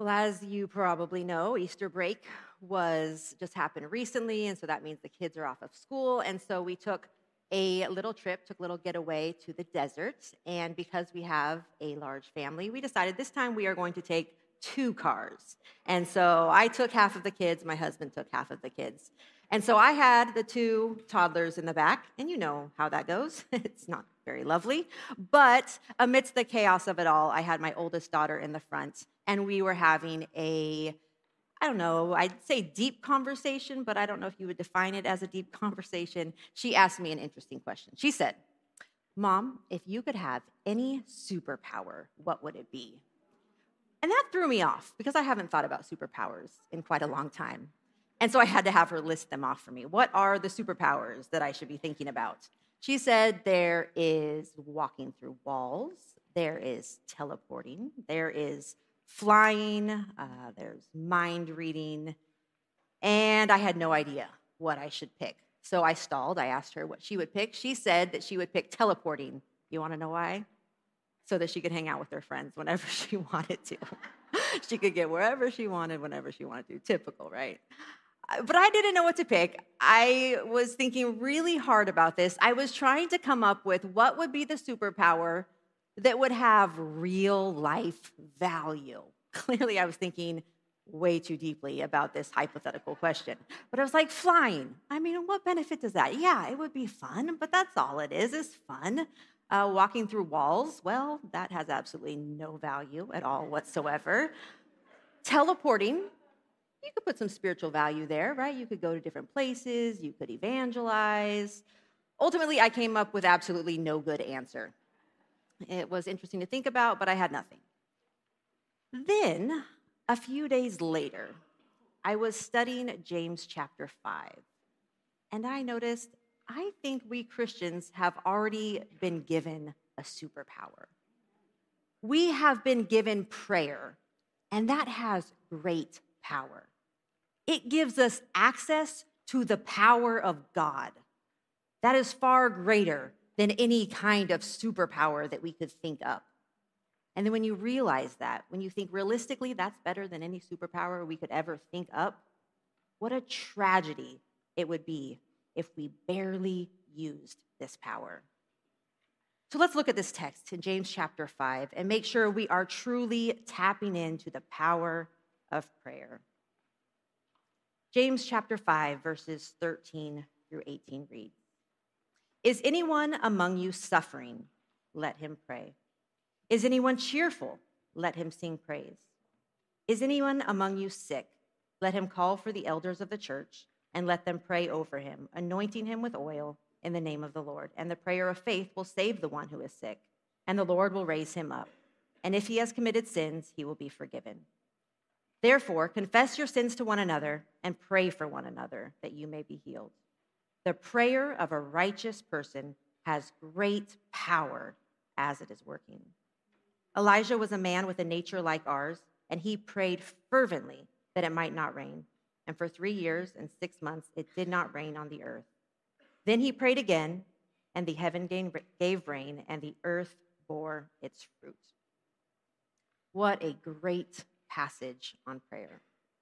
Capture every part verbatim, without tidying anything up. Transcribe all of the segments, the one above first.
Well, as you probably know, Easter break was just happened recently, and so that means the kids are off of school. And so we took a little trip, took a little getaway to the desert. And because we have a large family, we decided this time we are going to take two cars. And so I took half of the kids, my husband took half of the kids. And so I had the two toddlers in the back, and you know how that goes. It's not very lovely. But amidst the chaos of it all, I had my oldest daughter in the front, and we were having a, I don't know, I'd say deep conversation, but I don't know if you would define it as a deep conversation. She asked me an interesting question. She said, "Mom, if you could have any superpower, what would it be?" And that threw me off because I haven't thought about superpowers in quite a long time. And so I had to have her list them off for me. What are the superpowers that I should be thinking about? She said there is walking through walls, there is teleporting, there is flying, uh, there's mind reading, and I had no idea what I should pick. So I stalled. I asked her what she would pick. She said that she would pick teleporting. You want to know why? So that she could hang out with her friends whenever she wanted to. She could get wherever she wanted, whenever she wanted to. Typical, right? But I didn't know what to pick. I was thinking really hard about this. I was trying to come up with what would be the superpower that would have real life value. Clearly, I was thinking way too deeply about this hypothetical question. But I was like, flying. I mean, what benefit does that? Yeah, it would be fun, but that's all it is, is fun. Uh, walking through walls, well, that has absolutely no value at all whatsoever. Teleporting, you could put some spiritual value there, right? You could go to different places, you could evangelize. Ultimately, I came up with absolutely no good answer. It was interesting to think about, but I had nothing. Then, a few days later, I was studying James chapter five, and I noticed I think we Christians have already been given a superpower. We have been given prayer, and that has great power. It gives us access to the power of God. That is far greater than any kind of superpower that we could think up. And then when you realize that, when you think realistically that's better than any superpower we could ever think up, what a tragedy it would be if we barely used this power. So let's look at this text in James chapter five and make sure we are truly tapping into the power of prayer. James chapter five, verses thirteen through eighteen reads, "Is anyone among you suffering? Let him pray. Is anyone cheerful? Let him sing praise. Is anyone among you sick? Let him call for the elders of the church and let them pray over him, anointing him with oil in the name of the Lord. And the prayer of faith will save the one who is sick, and the Lord will raise him up. And if he has committed sins, he will be forgiven. Therefore, confess your sins to one another and pray for one another that you may be healed. The prayer of a righteous person has great power as it is working." Elijah was a man with a nature like ours, and he prayed fervently that it might not rain. And for three years and six months, it did not rain on the earth. Then he prayed again, and the heaven gave rain, and the earth bore its fruit. What a great passage on prayer.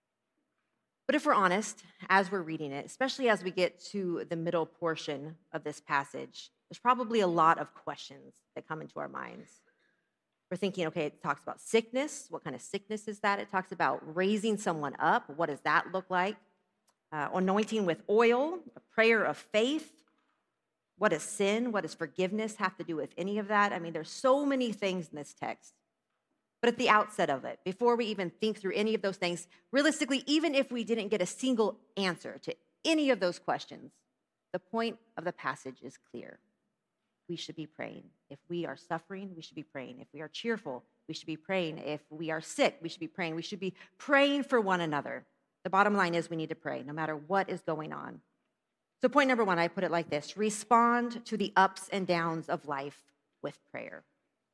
But if we're honest, as we're reading it, especially as we get to the middle portion of this passage, there's probably a lot of questions that come into our minds. We're thinking, okay, it talks about sickness. What kind of sickness is that? It talks about raising someone up. What does that look like? Uh, anointing with oil, a prayer of faith. What does sin? What does forgiveness have to do with any of that? I mean, there's so many things in this text. But at the outset of it, before we even think through any of those things, realistically, even if we didn't get a single answer to any of those questions, the point of the passage is clear. We should be praying. If we are suffering, we should be praying. If we are cheerful, we should be praying. If we are sick, we should be praying. We should be praying for one another. The bottom line is we need to pray no matter what is going on. So point number one, I put it like this: respond to the ups and downs of life with prayer.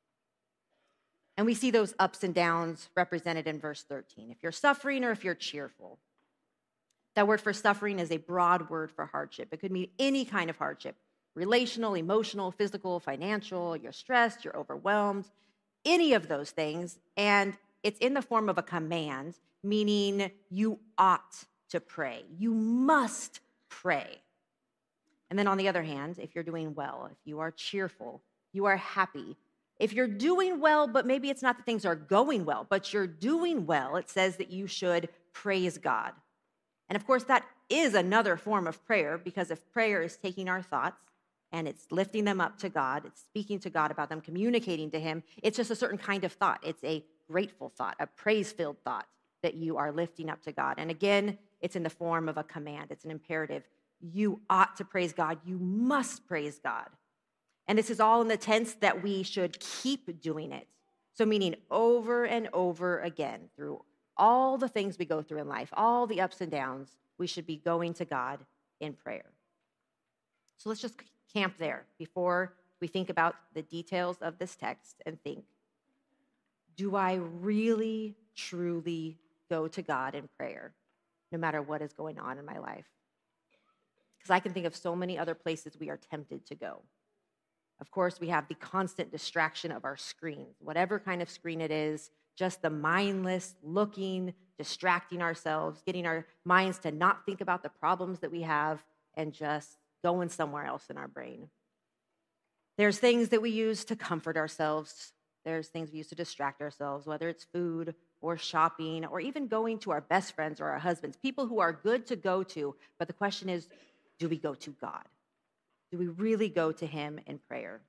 And we see those ups and downs represented in verse thirteen. If you're suffering or if you're cheerful. That word for suffering is a broad word for hardship. It could mean any kind of hardship: relational, emotional, physical, financial. You're stressed, you're overwhelmed, any of those things. And it's in the form of a command, meaning you ought to pray. You must pray. And then on the other hand, if you're doing well, if you are cheerful, you are happy, if you're doing well, but maybe it's not that things are going well, but you're doing well, it says that you should praise God. And of course, that is another form of prayer, because if prayer is taking our thoughts and it's lifting them up to God, it's speaking to God about them, communicating to him, it's just a certain kind of thought. It's a grateful thought, a praise-filled thought that you are lifting up to God. And again, it's in the form of a command. It's an imperative. You ought to praise God. You must praise God. And this is all in the tense that we should keep doing it. So meaning over and over again through all the things we go through in life, all the ups and downs, we should be going to God in prayer. So let's just camp there before we think about the details of this text and think, do I really, truly go to God in prayer, no matter what is going on in my life? Because I can think of so many other places we are tempted to go. Of course, we have the constant distraction of our screens, whatever kind of screen it is, just the mindless looking, distracting ourselves, getting our minds to not think about the problems that we have and just going somewhere else in our brain. There's things that we use to comfort ourselves. There's things we use to distract ourselves, whether it's food or shopping or even going to our best friends or our husbands, people who are good to go to. But the question is, do we go to God? Do we really go to him in prayer?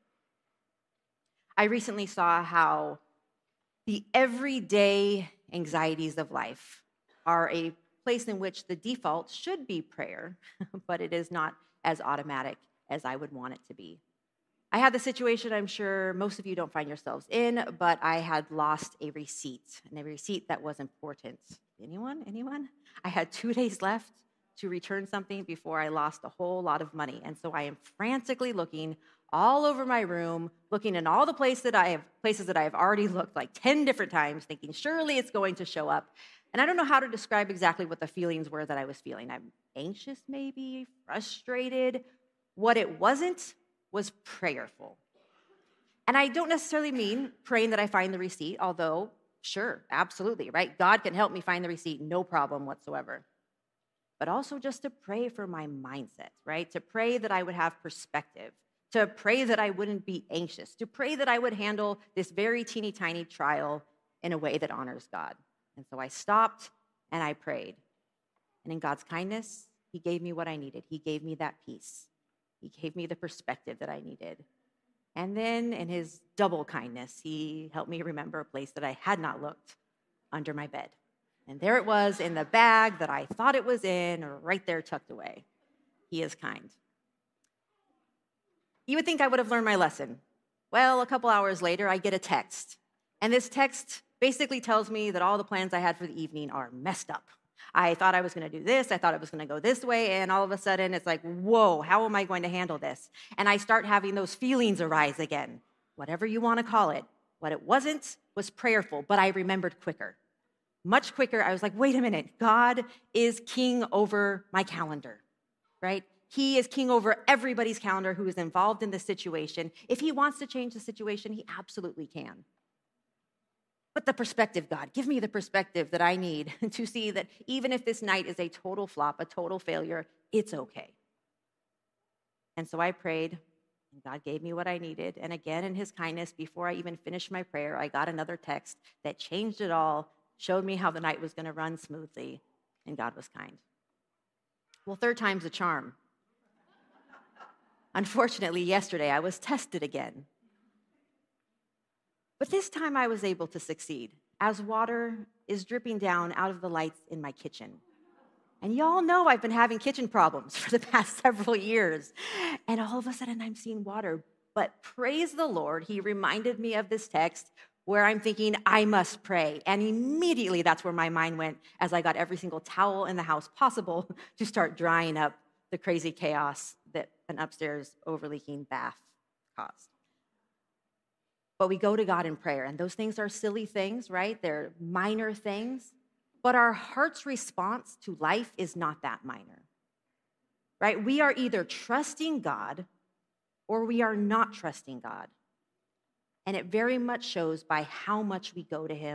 I recently saw how the everyday anxieties of life are a place in which the default should be prayer, but it is not as automatic as I would want it to be. I had the situation I'm sure most of you don't find yourselves in, but I had lost a receipt, and a receipt that was important. Anyone? Anyone? I had two days left to return something before I lost a whole lot of money. And so I am frantically looking all over my room, looking in all the places that I have places that I have already looked like ten different times, thinking surely it's going to show up. And I don't know how to describe exactly what the feelings were that I was feeling. I'm anxious, maybe, frustrated. What it wasn't was prayerful. And I don't necessarily mean praying that I find the receipt, although, sure, absolutely, right? God can help me find the receipt, no problem whatsoever. But also just to pray for my mindset, right? To pray that I would have perspective, to pray that I wouldn't be anxious, to pray that I would handle this very teeny tiny trial in a way that honors God. And so I stopped and I prayed. And in God's kindness, he gave me what I needed. He gave me that peace. He gave me the perspective that I needed. And then in his double kindness, he helped me remember a place that I had not looked under my bed. And there it was in the bag that I thought it was in, or right there tucked away. He is kind. You would think I would have learned my lesson. Well, a couple hours later, I get a text. And this text basically tells me that all the plans I had for the evening are messed up. I thought I was going to do this. I thought it was going to go this way. And all of a sudden, it's like, whoa, how am I going to handle this? And I start having those feelings arise again, whatever you want to call it. What it wasn't was prayerful, but I remembered quicker. Much quicker, I was like, wait a minute, God is king over my calendar, right? He is king over everybody's calendar who is involved in this situation. If he wants to change the situation, he absolutely can. But the perspective, God, give me the perspective that I need to see that even if this night is a total flop, a total failure, it's okay. And so I prayed, and God gave me what I needed. And again, in his kindness, before I even finished my prayer, I got another text that changed it all, showed me how the night was going to run smoothly, and God was kind. Well, third time's a charm. Unfortunately, yesterday I was tested again. But this time I was able to succeed, as water is dripping down out of the lights in my kitchen. And y'all know I've been having kitchen problems for the past several years. And all of a sudden I'm seeing water. But praise the Lord, he reminded me of this text where I'm thinking, I must pray. And immediately that's where my mind went as I got every single towel in the house possible to start drying up the crazy chaos that an upstairs overleaking bath caused. But we go to God in prayer, and those things are silly things, right? They're minor things, but our heart's response to life is not that minor, right? We are either trusting God or we are not trusting God. And it very much shows by how much we go to him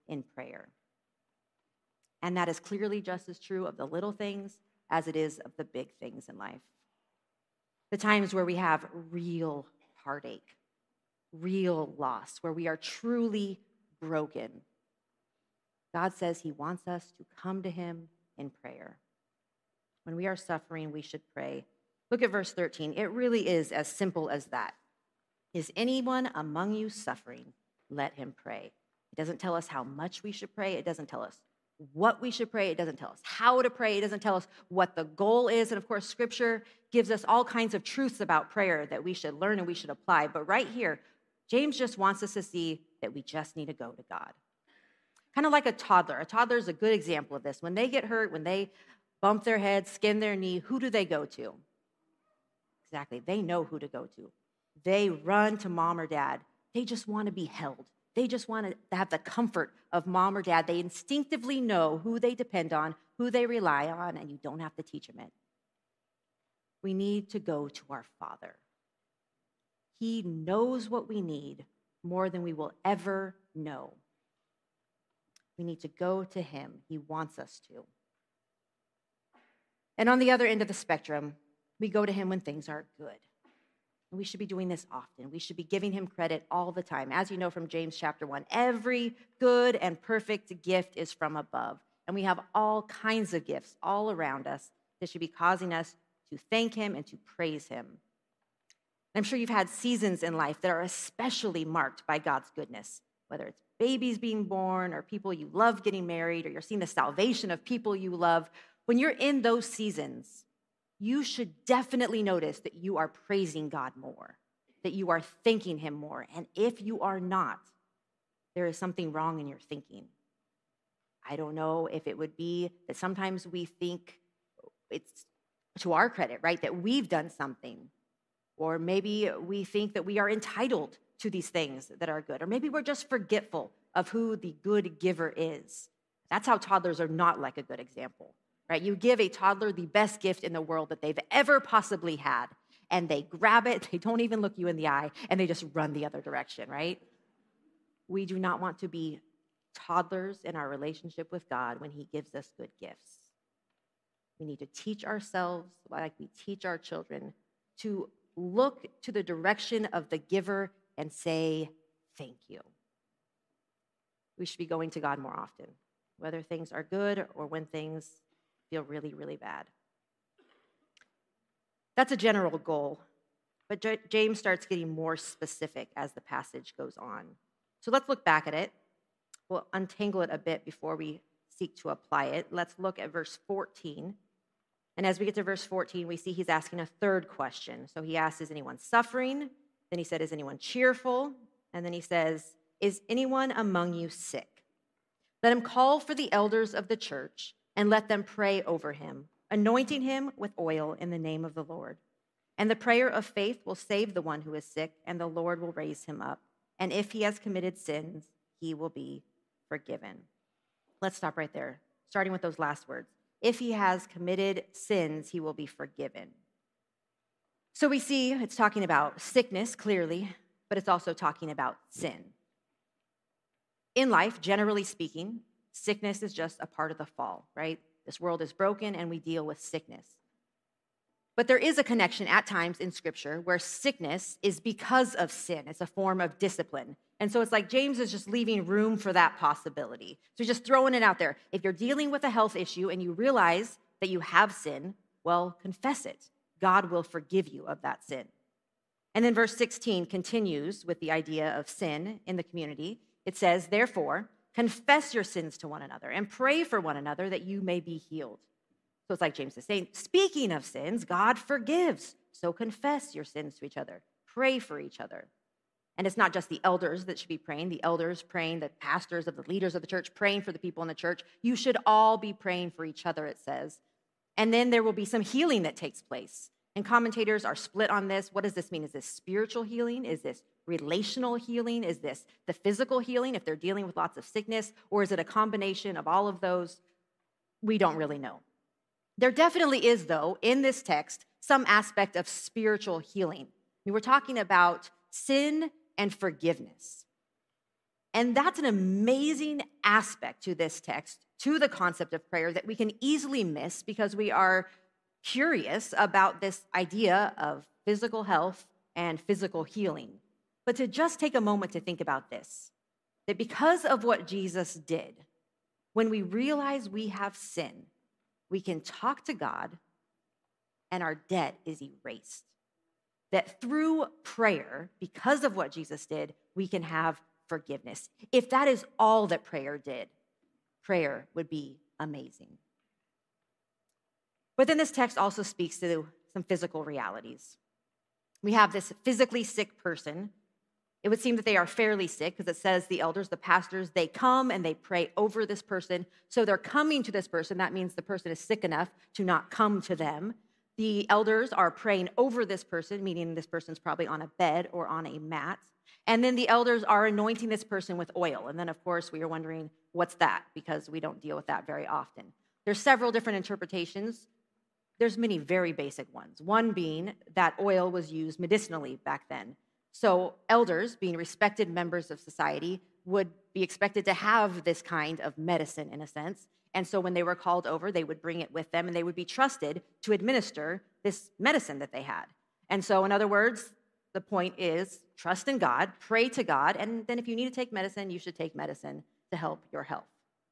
in prayer. And that is clearly just as true of the little things as it is of the big things in life. The times where we have real heartache, real loss, where we are truly broken. God says he wants us to come to him in prayer. When we are suffering, we should pray. Look at verse thirteen. It really is as simple as that. Is anyone among you suffering? Let him pray. It doesn't tell us how much we should pray. It doesn't tell us what we should pray. It doesn't tell us how to pray. It doesn't tell us what the goal is. And of course, Scripture gives us all kinds of truths about prayer that we should learn and we should apply. But right here, James just wants us to see that we just need to go to God. Kind of like a toddler. A toddler is a good example of this. When they get hurt, when they bump their head, skin their knee, who do they go to? Exactly. They know who to go to. They run to mom or dad. They just want to be held. They just want to have the comfort of mom or dad. They instinctively know who they depend on, who they rely on, and you don't have to teach them it. We need to go to our Father. He knows what we need more than we will ever know. We need to go to him. He wants us to. And on the other end of the spectrum, we go to him when things aren't good. And we should be doing this often. We should be giving him credit all the time. As you know from James chapter one, every good and perfect gift is from above. And we have all kinds of gifts all around us that should be causing us to thank him and to praise him. I'm sure you've had seasons in life that are especially marked by God's goodness, whether it's babies being born or people you love getting married, or you're seeing the salvation of people you love. When you're in those seasons, you should definitely notice that you are praising God more, that you are thanking him more. And if you are not, there is something wrong in your thinking. I don't know if it would be that sometimes we think it's to our credit, right, that we've done something. Or maybe we think that we are entitled to these things that are good. Or maybe we're just forgetful of who the good giver is. That's how toddlers are not like a good example. Right? You give a toddler the best gift in the world that they've ever possibly had, and they grab it, they don't even look you in the eye, and they just run the other direction, right? We do not want to be toddlers in our relationship with God when he gives us good gifts. We need to teach ourselves, like we teach our children, to look to the direction of the giver and say, thank you. We should be going to God more often, whether things are good or when things feel really, really bad. That's a general goal, but J- James starts getting more specific as the passage goes on. So let's look back at it. We'll untangle it a bit before we seek to apply it. Let's look at verse fourteen. And as we get to verse fourteen, we see he's asking a third question. So he asks, is anyone suffering? Then he said, is anyone cheerful? And then he says, is anyone among you sick? Let him call for the elders of the church and let them pray over him, anointing him with oil in the name of the Lord. And the prayer of faith will save the one who is sick, and the Lord will raise him up. And if he has committed sins, he will be forgiven. Let's stop right there, starting with those last words. If he has committed sins, he will be forgiven. So we see it's talking about sickness, clearly, but it's also talking about sin. In life, generally speaking, sickness is just a part of the fall, right? This world is broken and we deal with sickness. But there is a connection at times in Scripture where sickness is because of sin. It's a form of discipline. And so it's like James is just leaving room for that possibility. So he's just throwing it out there. If you're dealing with a health issue and you realize that you have sin, well, confess it. God will forgive you of that sin. And then verse sixteen continues with the idea of sin in the community. It says, therefore, confess your sins to one another and pray for one another that you may be healed. So it's like James is saying, speaking of sins, God forgives. So confess your sins to each other. Pray for each other. And it's not just the elders that should be praying. The elders praying, the pastors of the leaders of the church praying for the people in the church. You should all be praying for each other, it says. And then there will be some healing that takes place. And commentators are split on this. What does this mean? Is this spiritual healing? Is this relational healing? Is this the physical healing if they're dealing with lots of sickness? Or is it a combination of all of those? We don't really know. There definitely is, though, in this text, some aspect of spiritual healing. I mean, we're talking about sin and forgiveness. And that's an amazing aspect to this text, to the concept of prayer, that we can easily miss because we are curious about this idea of physical health and physical healing. But to just take a moment to think about this, that because of what Jesus did, when we realize we have sin, we can talk to God and our debt is erased. That through prayer, because of what Jesus did, we can have forgiveness. If that is all that prayer did, prayer would be amazing. But then this text also speaks to some physical realities. We have this physically sick person. It would seem that they are fairly sick because it says the elders, the pastors, they come and they pray over this person. So they're coming to this person. That means the person is sick enough to not come to them. The elders are praying over this person, meaning this person's probably on a bed or on a mat. And then the elders are anointing this person with oil. And then, of course, we are wondering, what's that? Because we don't deal with that very often. There's several different interpretations. There's many very basic ones. One being that oil was used medicinally back then. So elders, being respected members of society, would be expected to have this kind of medicine in a sense. And so when they were called over, they would bring it with them and they would be trusted to administer this medicine that they had. And so, in other words, the point is trust in God, pray to God, and then if you need to take medicine, you should take medicine to help your health.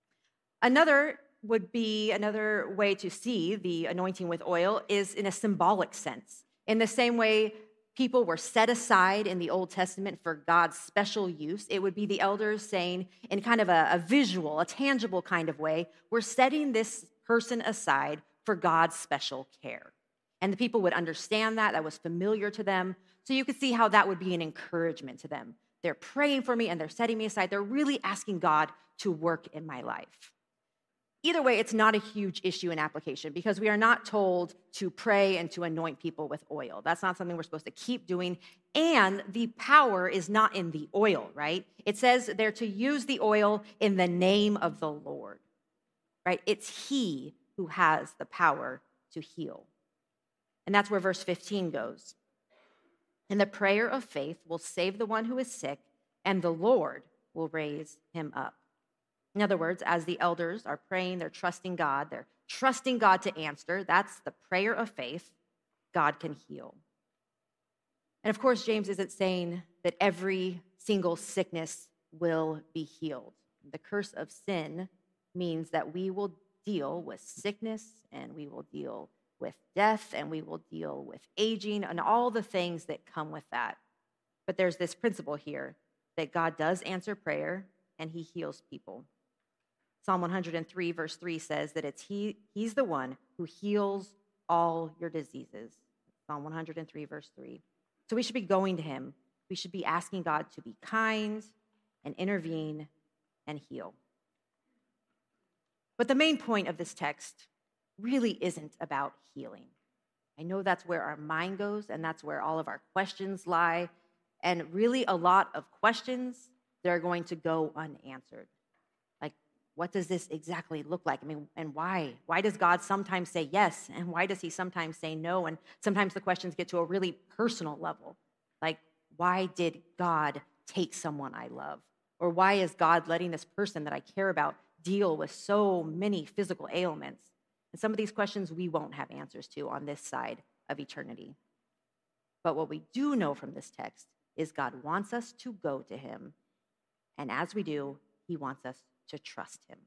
Another would be another way to see the anointing with oil is in a symbolic sense. In the same way people were set aside in the Old Testament for God's special use, it would be the elders saying in kind of a, a visual, a tangible kind of way, we're setting this person aside for God's special care. And the people would understand that, that was familiar to them. So you could see how that would be an encouragement to them. They're praying for me and they're setting me aside. They're really asking God to work in my life. Either way, it's not a huge issue in application because we are not told to pray and to anoint people with oil. That's not something we're supposed to keep doing. And the power is not in the oil, right? It says they're to use the oil in the name of the Lord, right? It's He who has the power to heal. And that's where verse fifteen goes. And the prayer of faith will save the one who is sick, and the Lord will raise him up. In other words, as the elders are praying, they're trusting God. They're trusting God to answer. That's the prayer of faith. God can heal. And of course, James isn't saying that every single sickness will be healed. The curse of sin means that we will deal with sickness and we will deal with death and we will deal with aging and all the things that come with that. But there's this principle here that God does answer prayer and He heals people. Psalm one hundred three, verse three says that it's he, He's the one who heals all your diseases. Psalm one hundred three, verse three. So we should be going to Him. We should be asking God to be kind and intervene and heal. But the main point of this text really isn't about healing. I know that's where our mind goes, and that's where all of our questions lie. And really, a lot of questions, they're going to go unanswered. Like, what does this exactly look like? I mean, and why? Why does God sometimes say yes, and why does He sometimes say no? And sometimes the questions get to a really personal level. Like, why did God take someone I love? Or why is God letting this person that I care about deal with so many physical ailments? And some of these questions we won't have answers to on this side of eternity. But what we do know from this text is God wants us to go to Him. And as we do, He wants us to trust Him.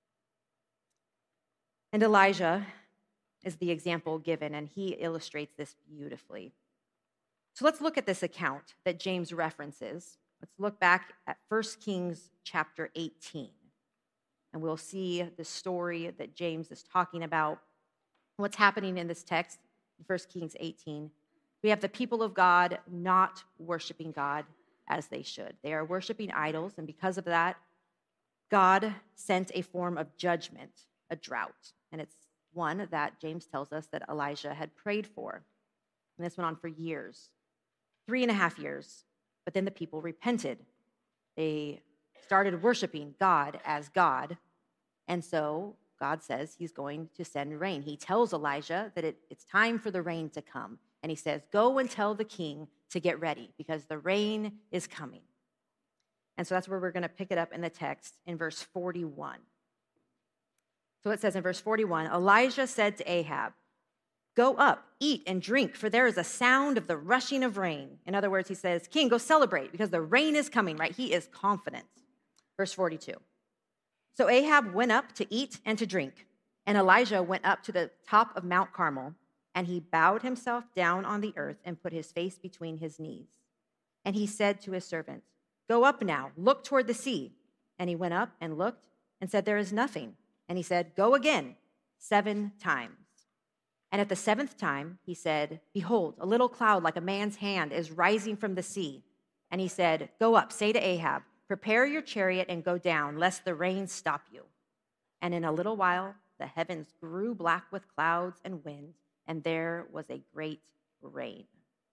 And Elijah is the example given, and he illustrates this beautifully. So let's look at this account that James references. Let's look back at First Kings chapter eighteen. And we'll see the story that James is talking about. What's happening in this text, in First Kings eighteen, we have the people of God not worshiping God as they should. They are worshiping idols, and because of that, God sent a form of judgment, a drought. And it's one that James tells us that Elijah had prayed for. And this went on for years, three and a half years. But then the people repented. They started worshiping God as God. And so God says He's going to send rain. He tells Elijah that it, it's time for the rain to come. And he says, go and tell the king to get ready because the rain is coming. And so that's where we're going to pick it up in the text in verse forty-one. So it says in verse forty-one, Elijah said to Ahab, "Go up, eat and drink, for there is a sound of the rushing of rain." In other words, he says, "King, go celebrate because the rain is coming," right? He is confident. Verse forty-two. So Ahab went up to eat and to drink, and Elijah went up to the top of Mount Carmel, and he bowed himself down on the earth and put his face between his knees. And he said to his servant, "Go up now, look toward the sea." And he went up and looked and said, "There is nothing." And he said, "Go again, seven times." And at the seventh time, he said, "Behold, a little cloud like a man's hand is rising from the sea." And he said, "Go up, say to Ahab, prepare your chariot and go down, lest the rain stop you." And in a little while, the heavens grew black with clouds and wind, and there was a great rain.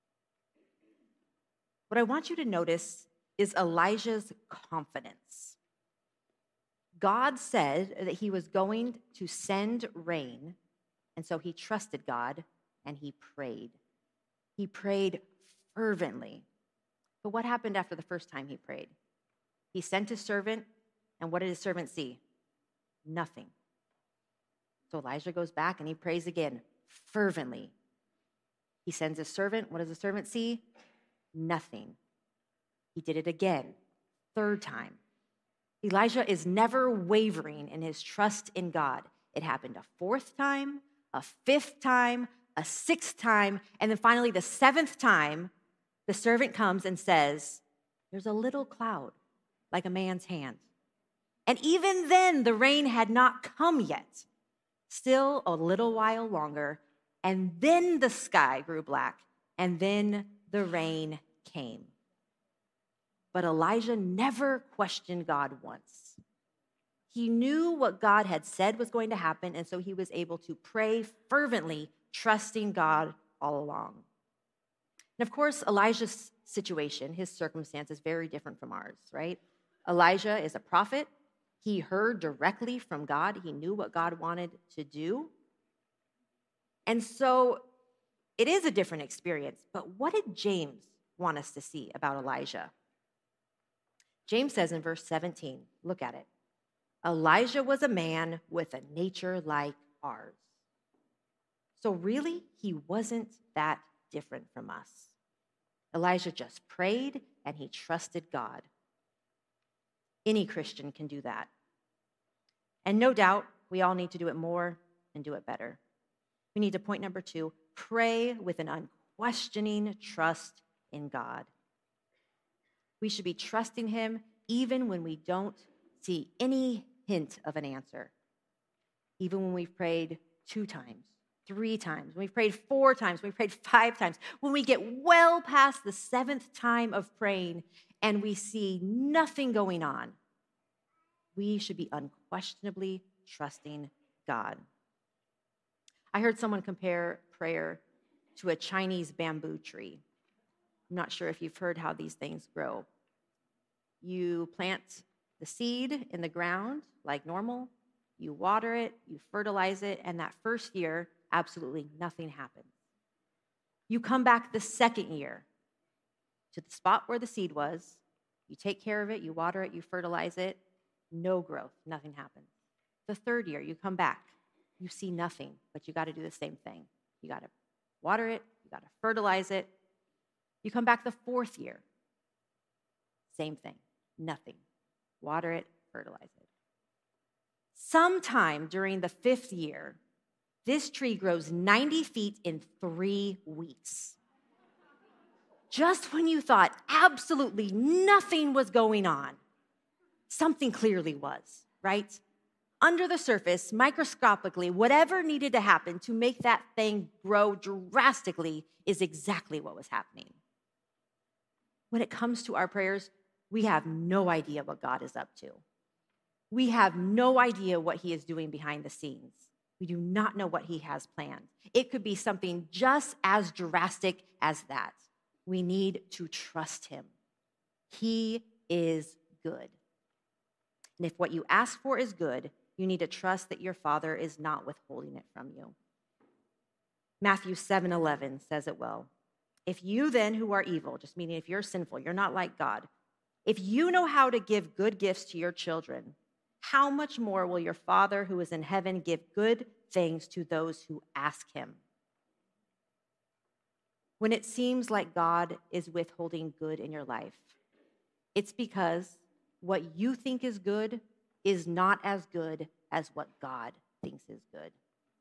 What I want you to notice is Elijah's confidence. God said that he was going to send rain, and so he trusted God and he prayed. He prayed fervently. But what happened after the first time he prayed? He sent his servant, and what did his servant see? Nothing. So Elijah goes back and he prays again, fervently. He sends his servant. What does the servant see? Nothing. He did it again, third time. Elijah is never wavering in his trust in God. It happened a fourth time, a fifth time, a sixth time, and then finally the seventh time, the servant comes and says, "There's a little cloud like a man's hand." And even then, the rain had not come yet. Still a little while longer, and then the sky grew black, and then the rain came. But Elijah never questioned God once. He knew what God had said was going to happen, and so he was able to pray fervently, trusting God all along. And of course, Elijah's situation, his circumstance is very different from ours, right? Elijah is a prophet. He heard directly from God. He knew what God wanted to do. And so it is a different experience. But what did James want us to see about Elijah? James says in verse seventeen, look at it. Elijah was a man with a nature like ours. So really, he wasn't that different from us. Elijah just prayed and he trusted God. Any Christian can do that. And no doubt, we all need to do it more and do it better. We need to, point number two, pray with an unquestioning trust in God. We should be trusting him even when we don't see any hint of an answer. Even when we've prayed two times, three times, when we've prayed four times, when we've prayed five times, when we get well past the seventh time of praying and we see nothing going on, we should be unquestionably trusting God. I heard someone compare prayer to a Chinese bamboo tree. I'm not sure if you've heard how these things grow. You plant the seed in the ground like normal, you water it, you fertilize it, and that first year, absolutely nothing happens. You come back the second year to the spot where the seed was, you take care of it, you water it, you fertilize it, no growth, nothing happens. The third year, you come back, you see nothing, but you got to do the same thing. You got to water it, you got to fertilize it. You come back the fourth year, same thing, nothing. Water it, fertilize it. Sometime during the fifth year, this tree grows ninety feet in three weeks. Just when you thought absolutely nothing was going on, something clearly was, right? Under the surface, microscopically, whatever needed to happen to make that thing grow drastically is exactly what was happening. When it comes to our prayers, we have no idea what God is up to. We have no idea what he is doing behind the scenes. We do not know what he has planned. It could be something just as drastic as that. We need to trust him. He is good. And if what you ask for is good, you need to trust that your Father is not withholding it from you. Matthew seven eleven says it well. If you then who are evil, just meaning if you're sinful, you're not like God, If you know how to give good gifts to your children, how much more will your Father who is in heaven give good things to those who ask him? When it seems like God is withholding good in your life, it's because what you think is good is not as good as what God thinks is good.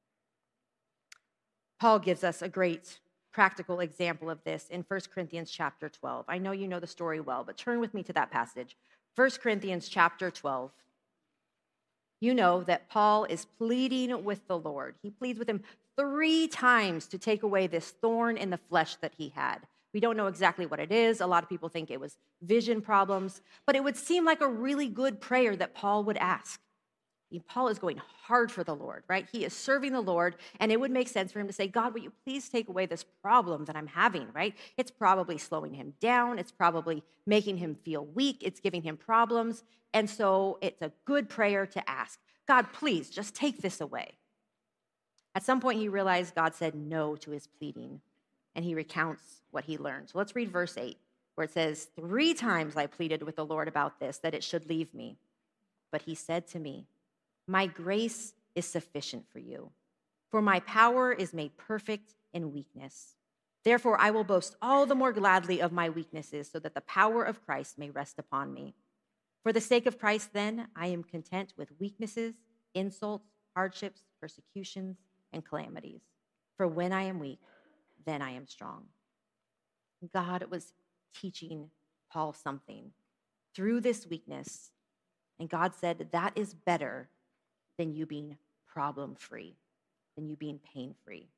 Paul gives us a great practical example of this in First Corinthians chapter twelve. I know you know the story well, but turn with me to that passage. First Corinthians chapter twelve. You know that Paul is pleading with the Lord. He pleads with him three times to take away this thorn in the flesh that he had. We don't know exactly what it is. A lot of people think it was vision problems, but it would seem like a really good prayer that Paul would ask. I mean, Paul is going hard for the Lord, right? He is serving the Lord, and it would make sense for him to say, God, will you please take away this problem that I'm having, right? It's probably slowing him down. It's probably making him feel weak. It's giving him problems. And so it's a good prayer to ask, God, please just take this away. At some point, he realized God said no to his pleading, and he recounts what he learned. So let's read verse eight, where it says, three times I pleaded with the Lord about this, that it should leave me. But he said to me, my grace is sufficient for you, for my power is made perfect in weakness. Therefore, I will boast all the more gladly of my weaknesses, so that the power of Christ may rest upon me. For the sake of Christ, then, I am content with weaknesses, insults, hardships, persecutions, and calamities. For when I am weak, then I am strong. God was teaching Paul something through this weakness, and God said that is better than you being problem-free, than you being pain-free.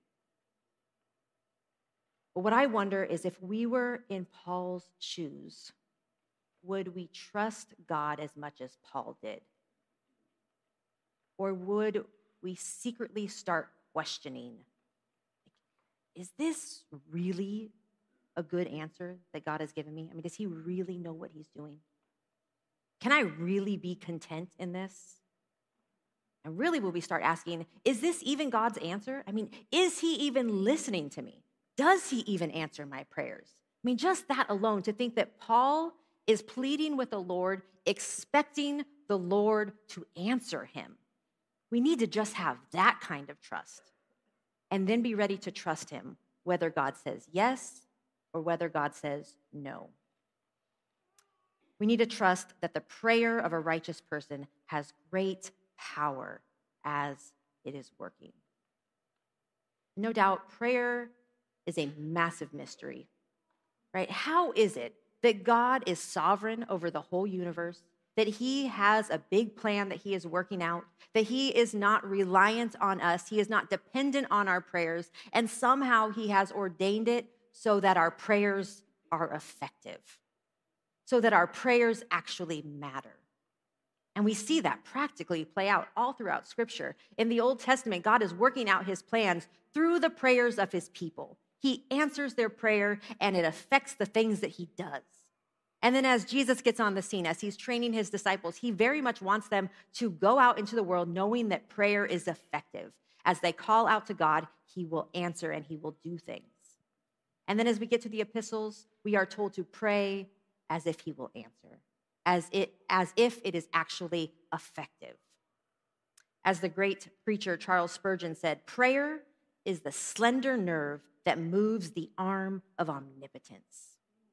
But what I wonder is if we were in Paul's shoes, would we trust God as much as Paul did? Or would we secretly start questioning, is this really a good answer that God has given me? I mean, does he really know what he's doing? Can I really be content in this? And really, will we start asking, is this even God's answer? I mean, is he even listening to me? Does he even answer my prayers? I mean, just that alone, to think that Paul is pleading with the Lord, expecting the Lord to answer him. We need to just have that kind of trust, and then be ready to trust him, whether God says yes or whether God says no. We need to trust that the prayer of a righteous person has great power as it is working. No doubt, prayer is a massive mystery, right? How is it that God is sovereign over the whole universe, that he has a big plan that he is working out, that he is not reliant on us, he is not dependent on our prayers, and somehow he has ordained it so that our prayers are effective, so that our prayers actually matter? And we see that practically play out all throughout Scripture. In the Old Testament, God is working out his plans through the prayers of his people. He answers their prayer, and it affects the things that he does. And then as Jesus gets on the scene, as he's training his disciples, he very much wants them to go out into the world knowing that prayer is effective. As they call out to God, he will answer and he will do things. And then as we get to the epistles, we are told to pray as if he will answer, as it as if it is actually effective. As the great preacher Charles Spurgeon said, prayer is the slender nerve that moves the arm of omnipotence.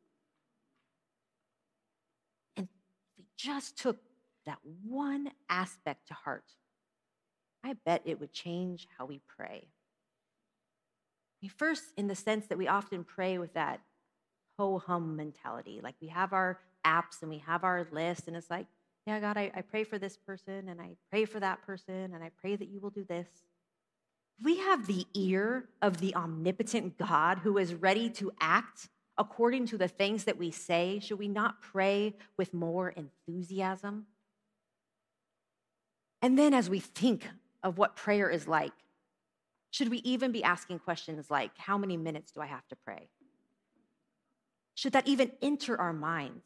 And if we just took that one aspect to heart, I bet it would change how we pray. I mean, first, in the sense that we often pray with that ho-hum mentality, like we have our apps and we have our list, and it's like, yeah, God, I, I pray for this person, and I pray for that person, and I pray that you will do this. We have the ear of the omnipotent God who is ready to act according to the things that we say. Should we not pray with more enthusiasm? And then as we think of what prayer is like, should we even be asking questions like, how many minutes do I have to pray? Should that even enter our minds?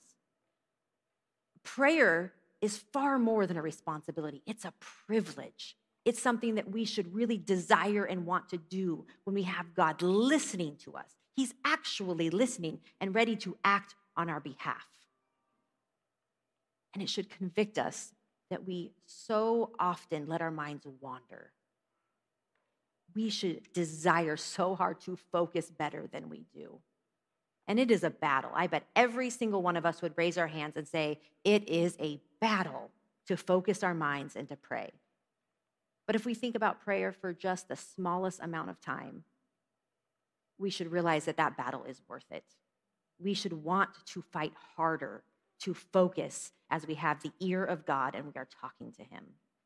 Prayer is far more than a responsibility. It's a privilege. It's something that we should really desire and want to do when we have God listening to us. He's actually listening and ready to act on our behalf. And it should convict us that we so often let our minds wander. We should desire so hard to focus better than we do. And it is a battle. I bet every single one of us would raise our hands and say, it is a battle to focus our minds and to pray. But if we think about prayer for just the smallest amount of time, we should realize that that battle is worth it. We should want to fight harder to focus as we have the ear of God and we are talking to him.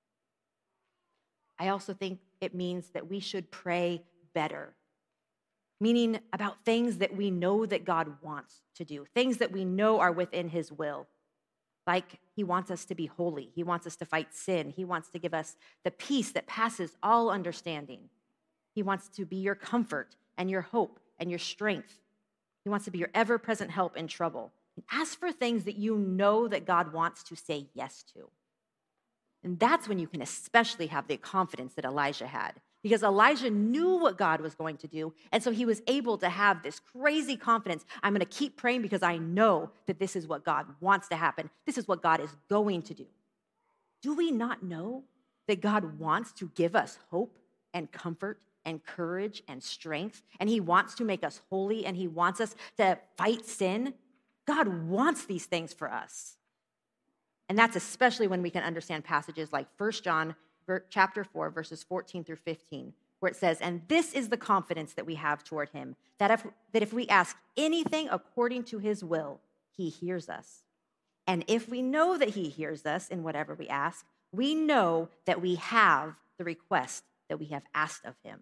I also think it means that we should pray better, meaning about things that we know that God wants to do, things that we know are within his will. Like he wants us to be holy. He wants us to fight sin. He wants to give us the peace that passes all understanding. He wants to be your comfort and your hope and your strength. He wants to be your ever-present help in trouble. And ask for things that you know that God wants to say yes to. And that's when you can especially have the confidence that Elijah had, because Elijah knew what God was going to do, and so he was able to have this crazy confidence. I'm going to keep praying because I know that this is what God wants to happen. This is what God is going to do. Do we not know that God wants to give us hope and comfort and courage and strength, and he wants to make us holy, and he wants us to fight sin? God wants these things for us. And that's especially when we can understand passages like First John chapter four, verses fourteen through fifteen, where it says, and this is the confidence that we have toward him, that if, that if we ask anything according to his will, he hears us. And if we know that he hears us in whatever we ask, we know that we have the request that we have asked of him.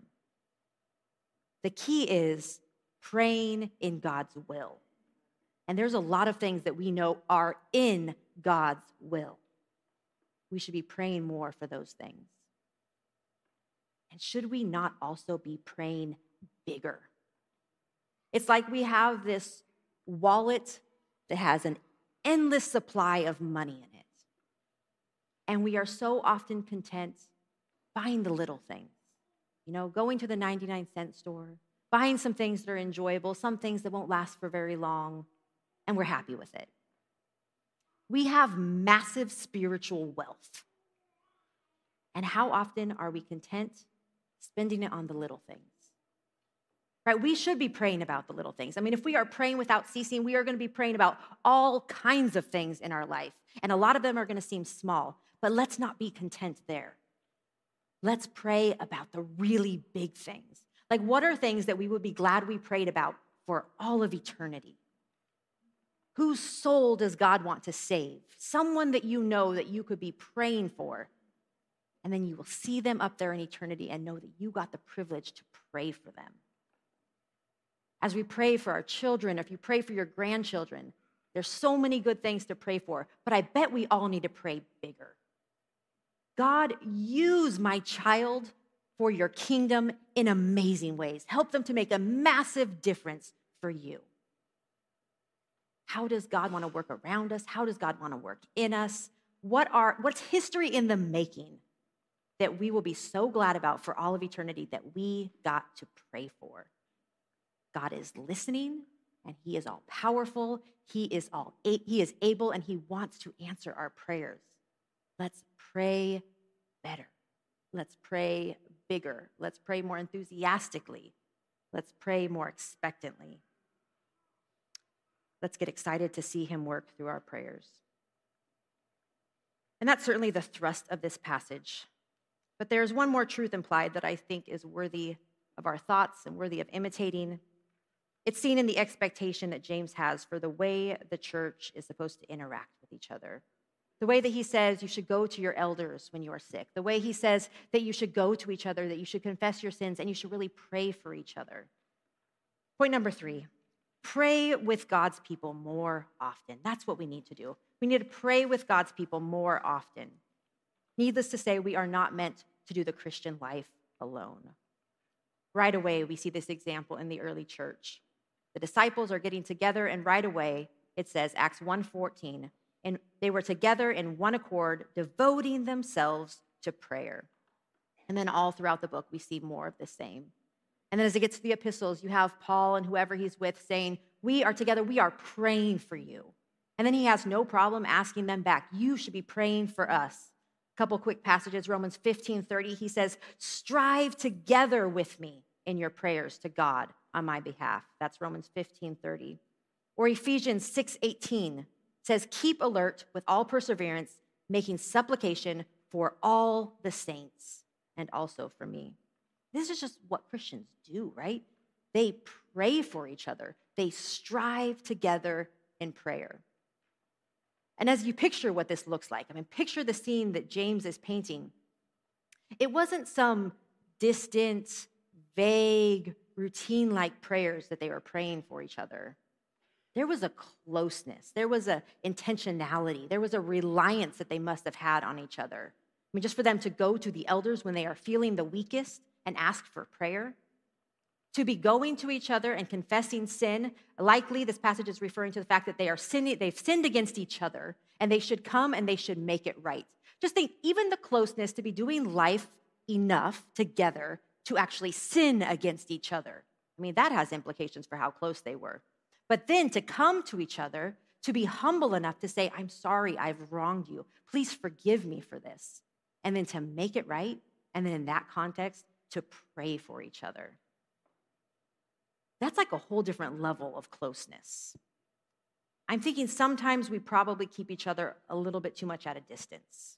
The key is praying in God's will. And there's a lot of things that we know are in God's will. We should be praying more for those things. And should we not also be praying bigger? It's like we have this wallet that has an endless supply of money in it. And we are so often content buying the little things. You know, going to the ninety-nine cent store, buying some things that are enjoyable, some things that won't last for very long, and we're happy with it. We have massive spiritual wealth. And how often are we content spending it on the little things? Right? We should be praying about the little things. I mean, if we are praying without ceasing, we are going to be praying about all kinds of things in our life. And a lot of them are going to seem small, but let's not be content there. Let's pray about the really big things. Like, what are things that we would be glad we prayed about for all of eternity? Whose soul does God want to save? Someone that you know that you could be praying for. And then you will see them up there in eternity and know that you got the privilege to pray for them. As we pray for our children, if you pray for your grandchildren, there's so many good things to pray for, but I bet we all need to pray bigger. God, use my child for your kingdom in amazing ways. Help them to make a massive difference for you. How does God want to work around us? How does God want to work in us? What are, what's history in the making that we will be so glad about for all of eternity that we got to pray for? God is listening, and he is all powerful. He is all he is able, and he wants to answer our prayers. Let's pray better. Let's pray bigger. Let's pray more enthusiastically. Let's pray more expectantly. Let's get excited to see him work through our prayers. And that's certainly the thrust of this passage. But there's one more truth implied that I think is worthy of our thoughts and worthy of imitating. It's seen in the expectation that James has for the way the church is supposed to interact with each other. The way that he says you should go to your elders when you are sick. The way he says that you should go to each other, that you should confess your sins, and you should really pray for each other. Point number three, pray with God's people more often. That's what we need to do. We need to pray with God's people more often. Needless to say, we are not meant to do the Christian life alone. Right away, we see this example in the early church. The disciples are getting together, and right away, it says, Acts one fourteen, and they were together in one accord, devoting themselves to prayer. And then all throughout the book, we see more of the same. And then as it gets to the epistles, you have Paul and whoever he's with saying, we are together, we are praying for you. And then he has no problem asking them back, you should be praying for us. A couple quick passages, Romans fifteen thirty, he says, strive together with me in your prayers to God on my behalf. That's Romans fifteen thirty. Or Ephesians six eighteen says, keep alert with all perseverance, making supplication for all the saints and also for me. This is just what Christians do, right? They pray for each other. They strive together in prayer. And as you picture what this looks like, I mean, picture the scene that James is painting. It wasn't some distant, vague, routine-like prayers that they were praying for each other. There was a closeness. There was a intentionality. There was a reliance that they must have had on each other. I mean, just for them to go to the elders when they are feeling the weakest and ask for prayer, to be going to each other and confessing sin. Likely, this passage is referring to the fact that they are sinning, they've sinned against each other, and they should come and they should make it right. Just think, even the closeness to be doing life enough together to actually sin against each other. I mean, that has implications for how close they were. But then to come to each other, to be humble enough to say, I'm sorry, I've wronged you. Please forgive me for this. And then to make it right, and then in that context, to pray for each other. That's like a whole different level of closeness. I'm thinking sometimes we probably keep each other a little bit too much at a distance.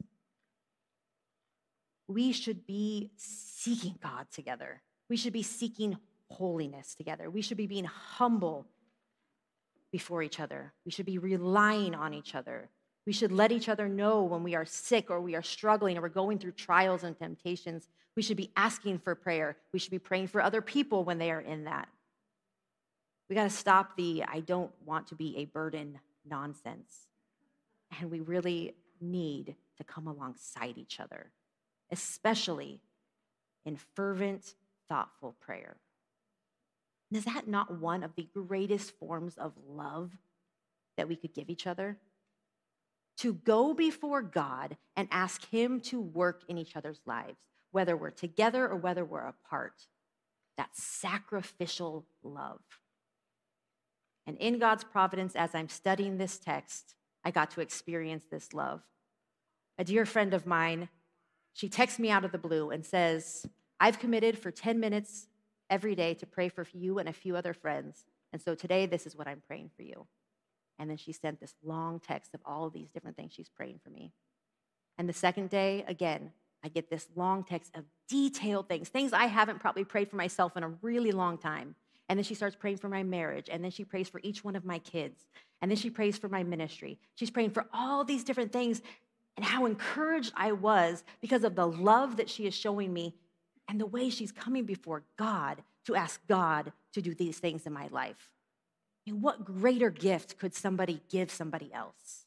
We should be seeking God together. We should be seeking holiness together. We should be being humble before each other. We should be relying on each other. We should let each other know when we are sick or we are struggling or we're going through trials and temptations. We should be asking for prayer. We should be praying for other people when they are in that. We got to stop the I don't want to be a burden nonsense. And we really need to come alongside each other, especially in fervent, thoughtful prayer. And is that not one of the greatest forms of love that we could give each other? To go before God and ask him to work in each other's lives, whether we're together or whether we're apart. That's sacrificial love. And in God's providence, as I'm studying this text, I got to experience this love. A dear friend of mine, she texts me out of the blue and says, I've committed for ten minutes every day to pray for you and a few other friends. And so today, this is what I'm praying for you. And then she sent this long text of all of these different things she's praying for me. And the second day, again, I get this long text of detailed things, things I haven't probably prayed for myself in a really long time. And then she starts praying for my marriage. And then she prays for each one of my kids. And then she prays for my ministry. She's praying for all these different things. And how encouraged I was because of the love that she is showing me and the way she's coming before God to ask God to do these things in my life. I mean, what greater gift could somebody give somebody else?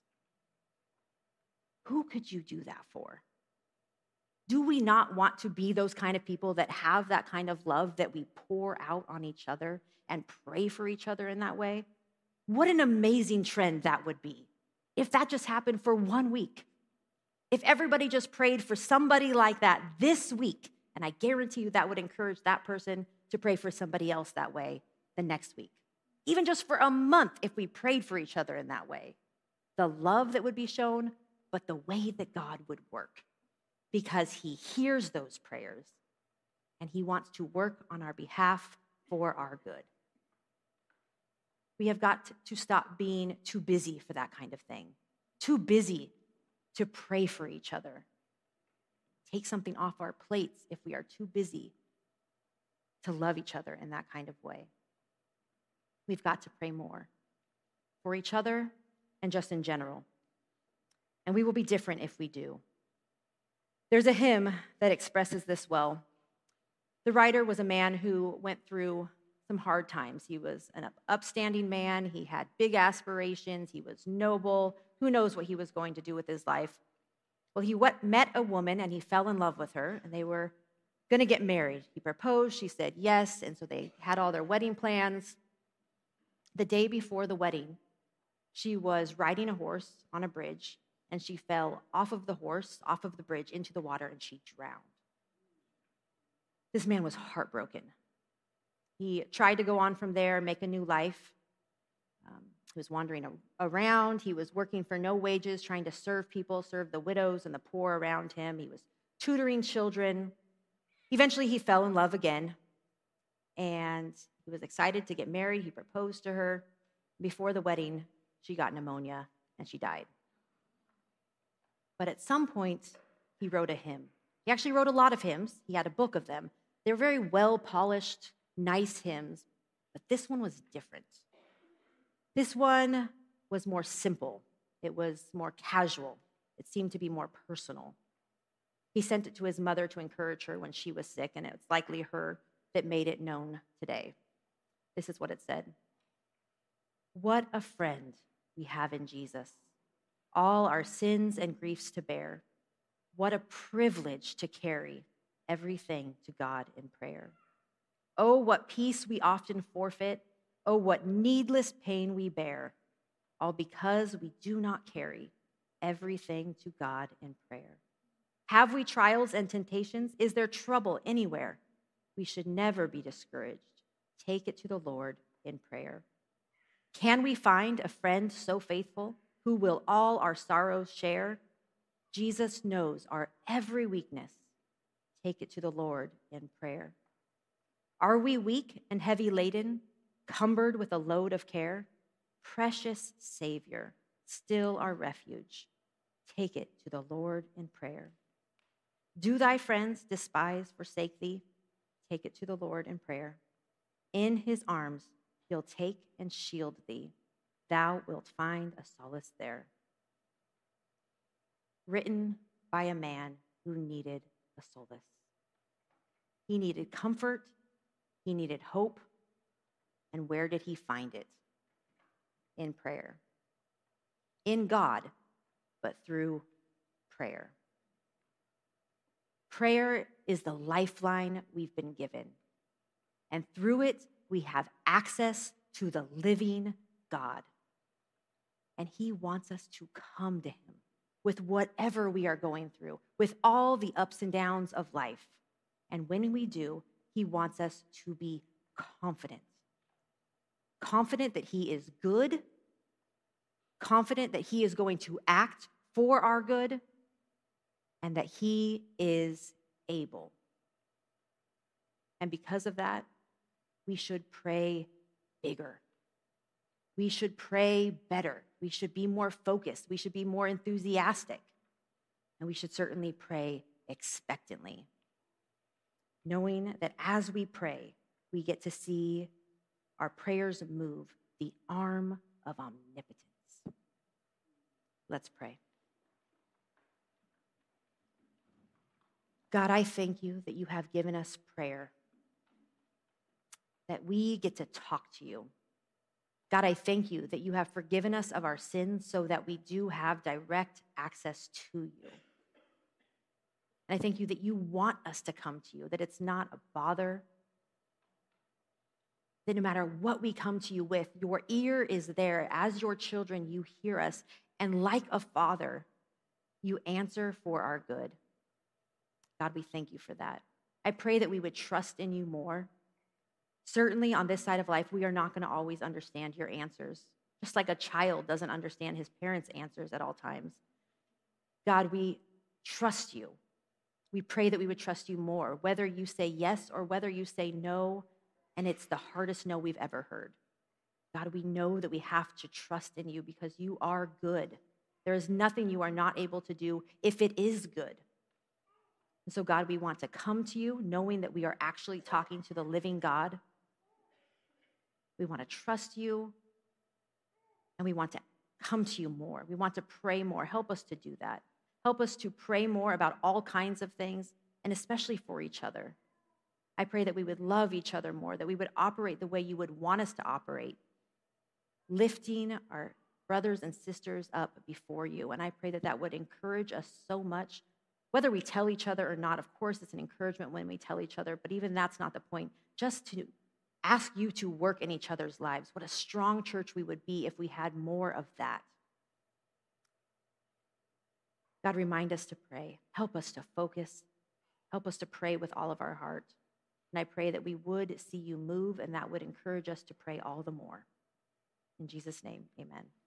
Who could you do that for? Do we not want to be those kind of people that have that kind of love that we pour out on each other and pray for each other in that way? What an amazing trend that would be if that just happened for one week. If everybody just prayed for somebody like that this week, and I guarantee you that would encourage that person to pray for somebody else that way the next week. Even just for a month, if we prayed for each other in that way. The love that would be shown, but the way that God would work. Because he hears those prayers and he wants to work on our behalf for our good. We have got to stop being too busy for that kind of thing. Too busy to pray for each other. Take something off our plates if we are too busy to love each other in that kind of way. We've got to pray more for each other and just in general. And we will be different if we do. There's a hymn that expresses this well. The writer was a man who went through some hard times. He was an upstanding man. He had big aspirations. He was noble. Who knows what he was going to do with his life? Well, he met a woman and he fell in love with her, and they were going to get married. He proposed. She said yes, and so they had all their wedding plans. The day before the wedding, she was riding a horse on a bridge, and she fell off of the horse, off of the bridge, into the water, and she drowned. This man was heartbroken. He tried to go on from there, make a new life. Um, He was wandering around. He was working for no wages, trying to serve people, serve the widows and the poor around him. He was tutoring children. Eventually, he fell in love again, and he was excited to get married. He proposed to her. Before the wedding, she got pneumonia, and she died. But at some point, he wrote a hymn. He actually wrote a lot of hymns. He had a book of them. They were very well-polished, nice hymns, but this one was different. This one was more simple. It was more casual. It seemed to be more personal. He sent it to his mother to encourage her when she was sick, and it's likely her that made it known today. This is what it said. What a friend we have in Jesus, all our sins and griefs to bear. What a privilege to carry everything to God in prayer. Oh, what peace we often forfeit. Oh, what needless pain we bear, all because we do not carry everything to God in prayer. Have we trials and temptations? Is there trouble anywhere? We should never be discouraged. Take it to the Lord in prayer. Can we find a friend so faithful who will all our sorrows share? Jesus knows our every weakness. Take it to the Lord in prayer. Are we weak and heavy laden, cumbered with a load of care? Precious Savior, still our refuge. Take it to the Lord in prayer. Do thy friends despise, forsake thee? Take it to the Lord in prayer. In his arms he'll take and shield thee. Thou wilt find a solace there. Written by a man who needed a solace. He needed comfort. He needed hope. And where did he find it? In prayer. In God, but through prayer. Prayer is the lifeline we've been given. And through it, we have access to the living God. And he wants us to come to him with whatever we are going through, with all the ups and downs of life. And when we do, he wants us to be confident. Confident that he is good, confident that he is going to act for our good, and that he is able. And because of that, we should pray bigger. We should pray better. We should be more focused. We should be more enthusiastic. And we should certainly pray expectantly, knowing that as we pray, we get to see our prayers move the arm of omnipotence. Let's pray. God, I thank you that you have given us prayer, that we get to talk to you. God, I thank you that you have forgiven us of our sins so that we do have direct access to you. And I thank you that you want us to come to you, that it's not a bother, that no matter what we come to you with, your ear is there. As your children, you hear us. And like a father, you answer for our good. God, we thank you for that. I pray that we would trust in you more. Certainly on this side of life, we are not going to always understand your answers, just like a child doesn't understand his parents' answers at all times. God, we trust you. We pray that we would trust you more, whether you say yes or whether you say no, and it's the hardest no we've ever heard. God, we know that we have to trust in you because you are good. There is nothing you are not able to do if it is good. And so, God, we want to come to you knowing that we are actually talking to the living God. We want to trust you, and we want to come to you more. We want to pray more. Help us to do that. Help us to pray more about all kinds of things, and especially for each other. I pray that we would love each other more, that we would operate the way you would want us to operate, lifting our brothers and sisters up before you. And I pray that that would encourage us so much, whether we tell each other or not. Of course, it's an encouragement when we tell each other, but even that's not the point. Just to ask you to work in each other's lives. What a strong church we would be if we had more of that. God, remind us to pray. Help us to focus. Help us to pray with all of our heart. And I pray that we would see you move, and that would encourage us to pray all the more. In Jesus' name, amen.